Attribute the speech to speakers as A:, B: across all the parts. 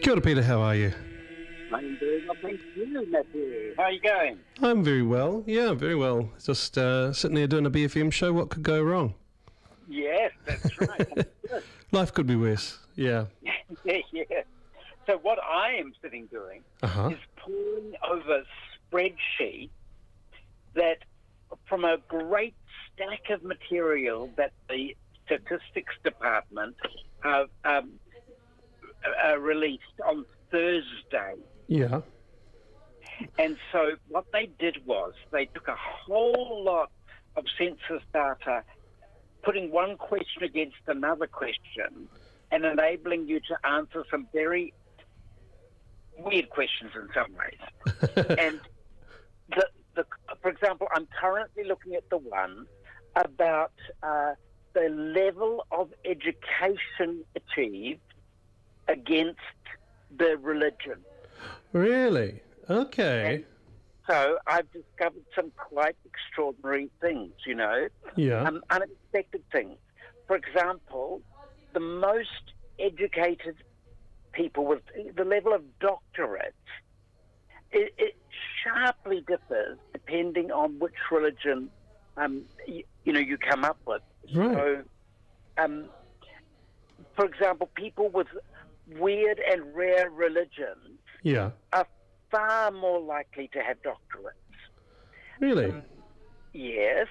A: Kia ora, Peter, how are you?
B: I'm doing well, thank you, Matthew. How are you going?
A: I'm very well, very well. Just sitting there doing a BFM show, what could go wrong?
B: Yes, that's right.
A: Life could be worse, yeah.
B: Yeah. So what I am sitting doing is poring over spreadsheets that, from a great stack of material that the statistics department have released on Thursday.
A: Yeah.
B: And so what they did was they took a whole lot of census data, putting one question against another question and enabling you to answer some very weird questions in some ways. And for example, I'm currently looking at the one about the level of education achieved against the religion.
A: Really? Okay.
B: And so I've discovered some quite extraordinary things,
A: Yeah.
B: Unexpected things. For example, the most educated people with the level of doctorates, it sharply differs depending on which religion you come up with.
A: Right.
B: So, for example, people with weird and rare religions
A: Yeah.
B: are far more likely to have doctorates.
A: Really?
B: Yes.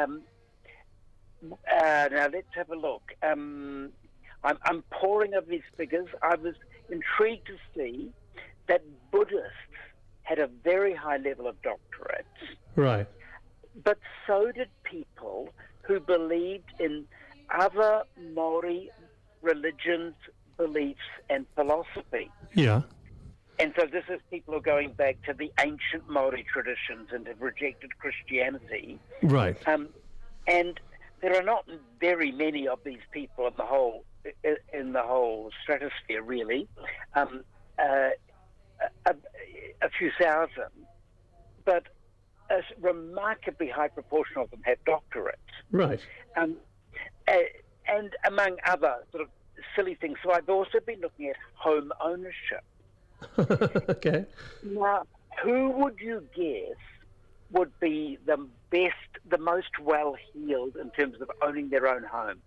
B: Now let's have a look. I'm poring over these figures. I was intrigued to see that Buddhists had a very high level of doctorates,
A: Right.
B: but so did people who believed in other Maori religions, beliefs, and philosophy.
A: Yeah.
B: And so this is people who are going back to the ancient Maori traditions and have rejected Christianity.
A: Right.
B: And there are not very many of these people in the whole stratosphere, really. A few thousand, but a remarkably high proportion of them have doctorates.
A: Right.
B: And among other sort of silly things. So I've also been looking at home ownership.
A: Okay.
B: Now, who would you guess would be the most well-heeled in terms of owning their own home?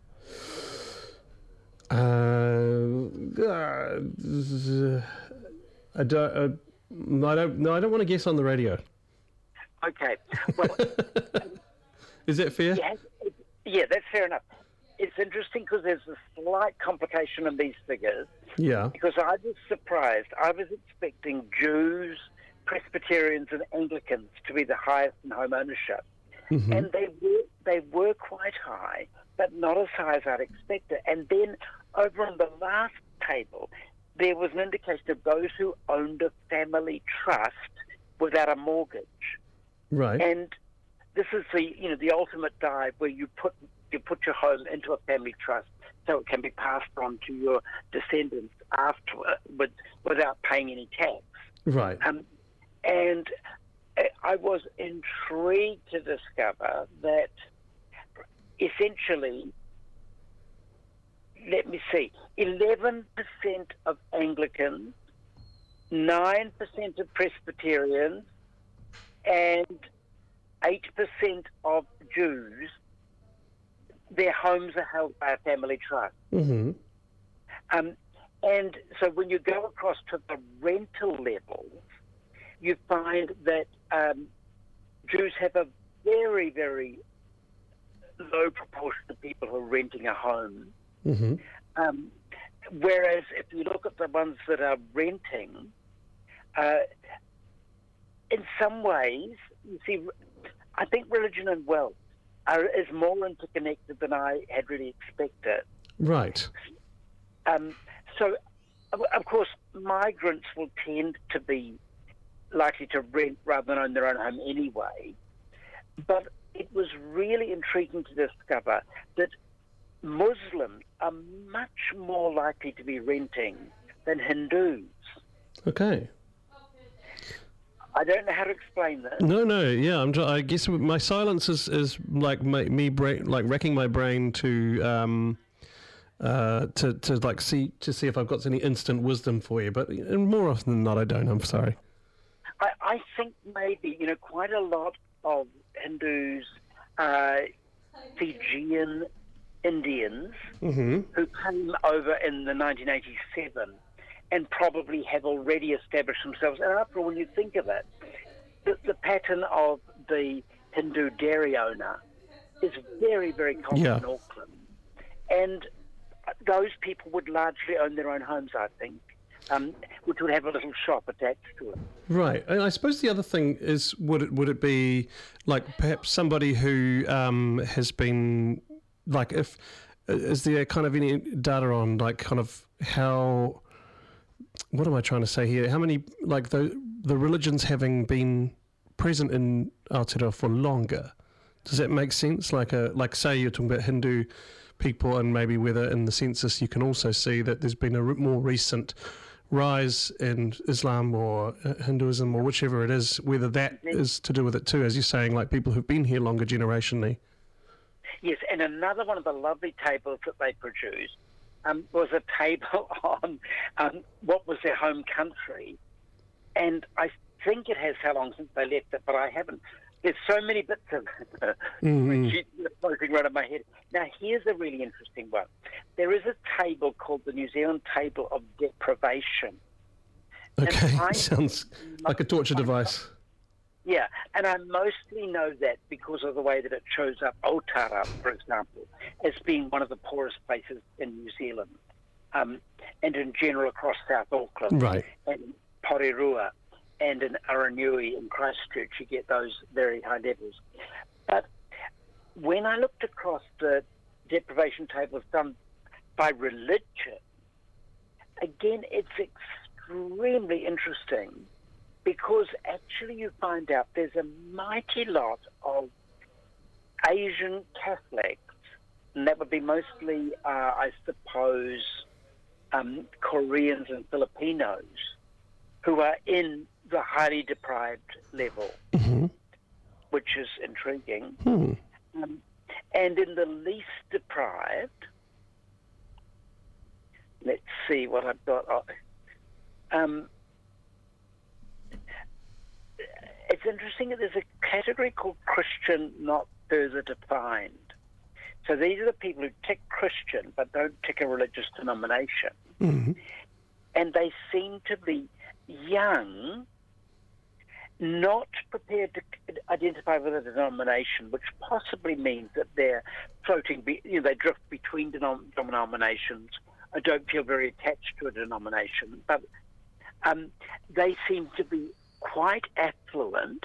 A: I don't want to guess on the radio.
B: Okay. Well,
A: is that fair?
B: yeah, that's fair enough. It's interesting because there's a slight complication in these figures.
A: Yeah.
B: Because I was surprised. I was expecting Jews, Presbyterians, and Anglicans to be the highest in home ownership, and they were quite high, but not as high as I'd expected. And then over on the last table, there was an indication of those who owned a family trust without a mortgage.
A: Right.
B: And this is the ultimate dive where you put your home into a family trust so it can be passed on to your descendants afterward without paying any tax.
A: Right.
B: And I was intrigued to discover that essentially, let me see, 11% of Anglicans, 9% of Presbyterians, and 8% of Jews, their homes are held by a family trust.
A: Mm-hmm.
B: And so when you go across to the rental levels, you find that Jews have a very, very low proportion of people who are renting a home.
A: Mm-hmm.
B: Whereas if you look at the ones that are renting, in some ways, you see, I think religion and wealth is more interconnected than I had really expected.
A: Right.
B: So, of course, migrants will tend to be likely to rent rather than own their own home anyway. But it was really intriguing to discover that Muslims are much more likely to be renting than Hindus.
A: Okay.
B: I don't know how to explain this.
A: No, yeah. I guess my silence is like me racking my brain to to like see if I've got any instant wisdom for you. But more often than not, I don't. I'm sorry.
B: I think maybe, quite a lot of Hindus, Fijian Indians who came over in the 1987 and probably have already established themselves. And after all, when you think of it, the pattern of the Hindu dairy owner is very, very common in Auckland. And those people would largely own their own homes, I think, which would have a little shop attached to it.
A: Right. And I suppose the other thing is, would it be like perhaps somebody who has been, like, is there kind of any data on like kind of how, what am I trying to say here? How many, like the religions having been present in Aotearoa for longer? Does that make sense? Like say you're talking about Hindu people, and maybe whether in the census you can also see that there's been a more recent rise in Islam or Hinduism or whichever it is, whether that is to do with it too, as you're saying, like people who've been here longer generationally.
B: Yes, and another one of the lovely tables that they produced was a table on what was their home country, and I think it has how long since they left it, but I haven't. There's so many bits of floating around in my head. Now, here's a really interesting one. There is a table called the New Zealand Table of Deprivation.
A: Okay, sounds like a torture device.
B: Yeah, and I mostly know that because of the way that it shows up Otara, for example, as being one of the poorest places in New Zealand, and in general across South Auckland,
A: right,
B: and Porirua, and in Aranui and Christchurch, you get those very high levels. But when I looked across the deprivation tables done by religion, again, it's extremely interesting because actually you find out there's a mighty lot of Asian Catholics, and that would be mostly, I suppose, Koreans and Filipinos, who are in the highly deprived level, which is intriguing. And in the least deprived, let's see what I've got. It's interesting that there's a category called Christian not further defined. So these are the people who tick Christian but don't tick a religious denomination. And they seem to be young, not prepared to identify with a denomination, which possibly means that they're floating, they drift between denominations. I don't feel very attached to a denomination, but they seem to be quite affluent,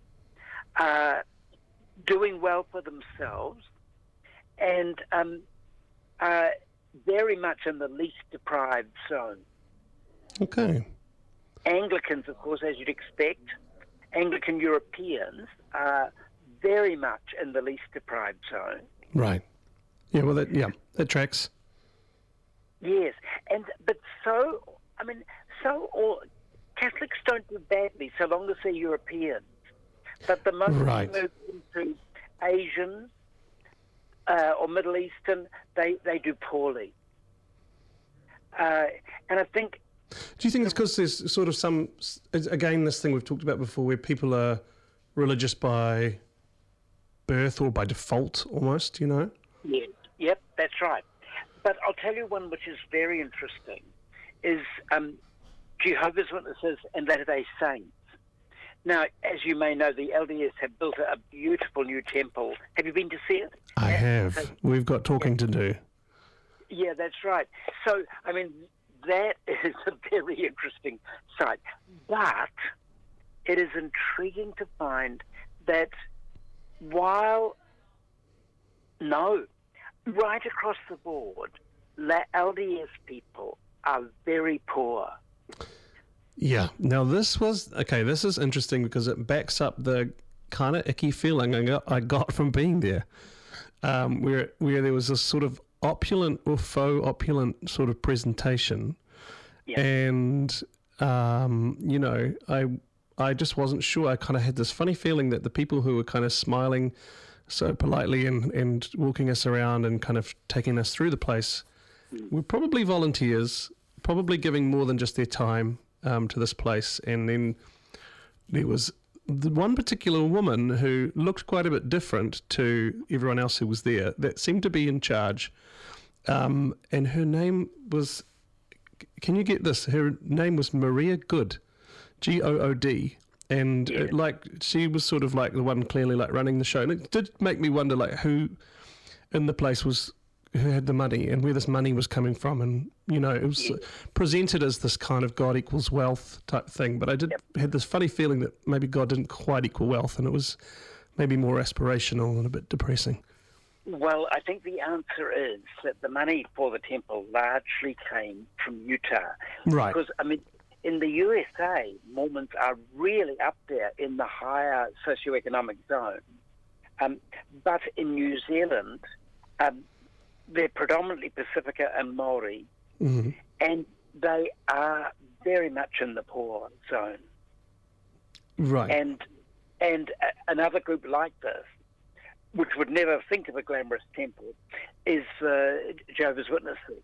B: doing well for themselves, and very much in the least deprived zone.
A: Okay.
B: Anglicans, of course, as you'd expect, Anglican Europeans are very much in the least deprived zone.
A: Right. Yeah, well, that tracks.
B: Yes, but all Catholics don't do badly so long as they're Europeans. But the moment you move into Asians or Middle Eastern, they do poorly. And I think...
A: Do you think it's because there's sort of some, again, this thing we've talked about before, where people are religious by birth or by default almost,
B: Yeah, yep, that's right. But I'll tell you one which is very interesting, is Jehovah's Witnesses and Latter-day Saints. Now, as you may know, the LDS have built a beautiful new temple. Have you been to see it?
A: I have. We've got talking to do.
B: Yeah, that's right. So, that is a very interesting site. But it is intriguing to find that right across the board, LDS people are very poor.
A: Yeah. Now, this is interesting because it backs up the kind of icky feeling I got from being there, where there was this sort of opulent or faux opulent sort of presentation, and I just wasn't sure. I kind of had this funny feeling that the people who were kind of smiling so politely and walking us around and kind of taking us through the place were probably volunteers, probably giving more than just their time to this place. And then there was the one particular woman who looked quite a bit different to everyone else who was there that seemed to be in charge. And her name was, can you get this? Her name was Maria Good, G-O-O-D. And she was sort of like the one clearly like running the show. And it did make me wonder like who in the place was, who had the money and where this money was coming from. And, it was presented as this kind of God equals wealth type thing. But I had this funny feeling that maybe God didn't quite equal wealth and it was maybe more aspirational and a bit depressing.
B: Well, I think the answer is that the money for the temple largely came from Utah.
A: Right.
B: Because, in the USA, Mormons are really up there in the higher socioeconomic zone. But in New Zealand, they're predominantly Pacifica and Maori, and they are very much in the poor zone.
A: Right.
B: And another group like this, which would never think of a glamorous temple, is Jehovah's Witnesses.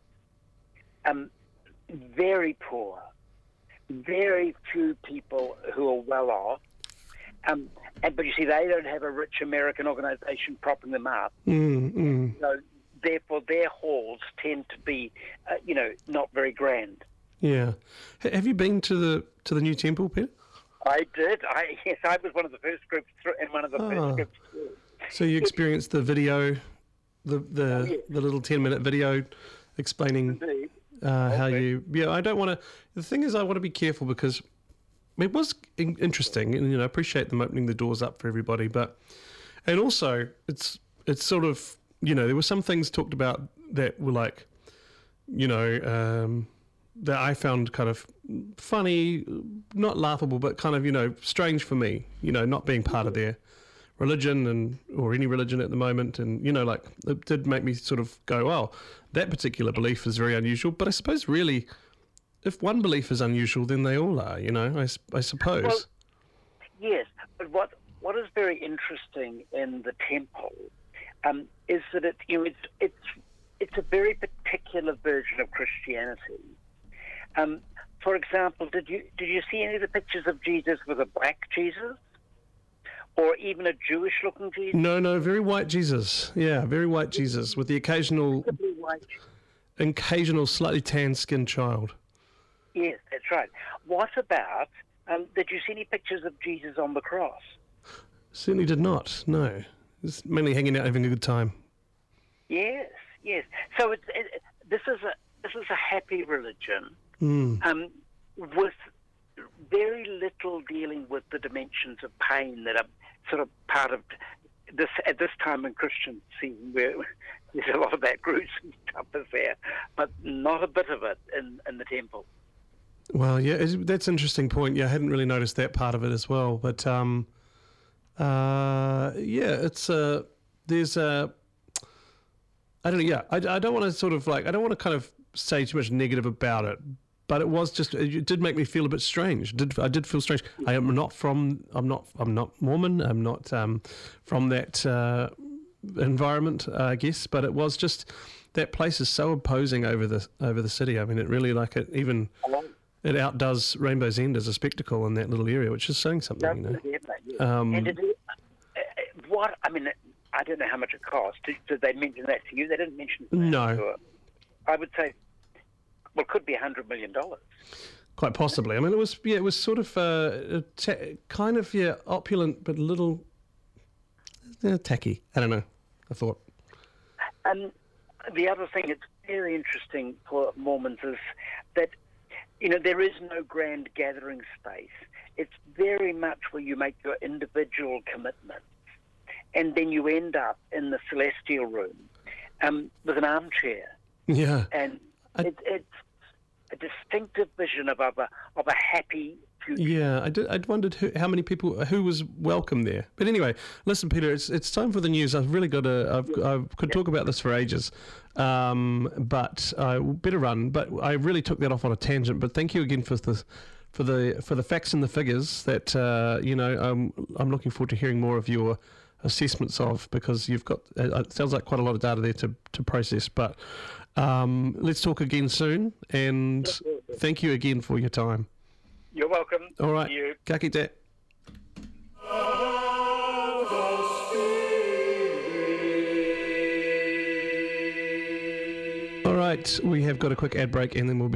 B: Very poor, very few people who are well off. But you see, they don't have a rich American organization propping them up. So therefore, their halls tend to be, not very grand.
A: Yeah. Have you been to the new temple, Peter?
B: I did. Yes, I was one of the first groups and one of the first groups through.
A: So you experienced the video, the little 10-minute video explaining how you... Yeah, I don't want to... The thing is, I want to be careful because it was interesting and, I appreciate them opening the doors up for everybody, but... And also, it's sort of... there were some things talked about that were like, that I found kind of funny, not laughable, but kind of, strange for me, not being part of their religion or any religion at the moment. And, it did make me sort of go, oh, that particular belief is very unusual. But I suppose really, if one belief is unusual, then they all are, I suppose.
B: Well, yes, but what is very interesting in the temple is that it's a very particular version of Christianity. For example, did you see any of the pictures of Jesus with a black Jesus, or even a Jewish-looking Jesus?
A: No, very white Jesus. Yeah, very white Jesus with the occasional slightly tan-skinned child.
B: Yes, that's right. What about? Did you see any pictures of Jesus on the cross?
A: Certainly did not. No, it's mainly hanging out, having a good time.
B: Yes. So this is a happy religion. With very little dealing with the dimensions of pain that are sort of part of this at this time in Christian season, where there's a lot of that gruesome stuff is there, but not a bit of it in the temple.
A: Well, yeah, that's an interesting point. Yeah, I hadn't really noticed that part of it as well. But it's there's a I don't know. Yeah, I don't want to sort of like I don't want to kind of say too much negative about it. But it was just, it did make me feel a bit strange. I did feel strange. I'm not Mormon. I'm not from that environment, I guess. But it was just, that place is so imposing over the city. I mean, it really it outdoes Rainbow's End as a spectacle in that little area, which is saying something,
B: And I don't know how much it cost. Did they mention that to you? They didn't mention that.
A: No.
B: I would say, well, it could be $100 million.
A: Quite possibly. I mean, it was sort of kind of opulent, but a little tacky. I don't know. I thought.
B: And the other thing that's very interesting for Mormons is that there is no grand gathering space. It's very much where you make your individual commitments, and then you end up in the celestial room with an armchair.
A: Yeah.
B: And it's a distinctive vision of a happy future.
A: Yeah, I wondered how many people, who was welcome there. But anyway, listen, Peter, it's time for the news. I've really got to. I could talk about this for ages, but I better run. But I really took that off on a tangent. But thank you again for the facts and the figures. That I'm looking forward to hearing more of your assessments of, because you've got, it sounds like quite a lot of data there to process. But let's talk again soon, and thank you again for your time.
B: You're welcome.
A: All right.
B: You.
A: Ka kite. All right, we have got a quick ad break and then we'll be